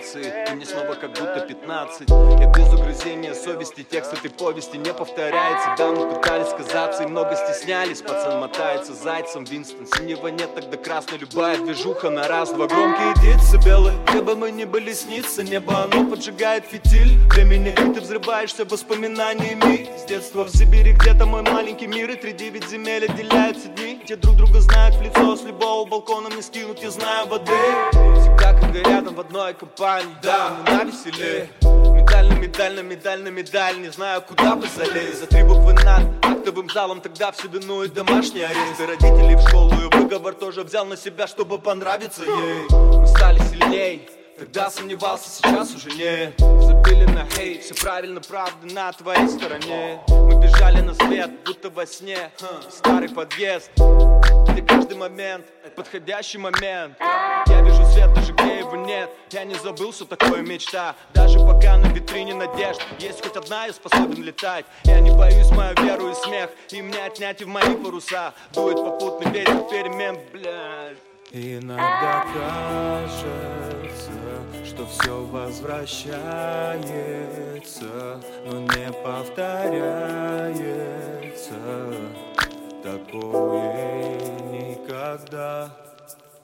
информации, и мне снова как будто 15. Я без угрызения совести, текст этой повести не повторяется. Да, мы пытались сказаться и много стеснялись. Пацан мотается зайцем, Винстон. Синего нет, тогда красный. Любая движуха на раз-два. Громкие птицы белые, где бы мы ни были, снится небо. Оно поджигает фитиль времени, и ты взрываешься воспоминаниями. С детства в Сибири где-то мой маленький мир, и 3-9 земель отделяются дни, где друг друга знают в лицо. С любого балкона мне скинут, я знаю воды. Всегда как рядом в одной компании, да, мы навеселее. Медаль на медаль на медаль на медаль, не знаю, куда бы залезть. За 3 буквы над актовым залом, тогда все вину и домашний арест. И родителей в школу, и выговор тоже взял на себя, чтобы понравиться ей. Мы стали сильней, тогда сомневался, сейчас уже нет. Забили на хейт, все правильно, правда на твоей стороне. Мы бежали на свет, будто во сне. Старый подъезд, где каждый момент подходящий момент. Я вижу свет даже где его нет. Я не забыл, что такое мечта. Даже пока на витрине надежд есть хоть одна, я способен летать. Я не боюсь мою веру и смех, и мне отнять и в мои паруса. Дует попутный ветер перемен, блядь. Иногда кажется, что все возвращается, но не повторяется. Такое никогда.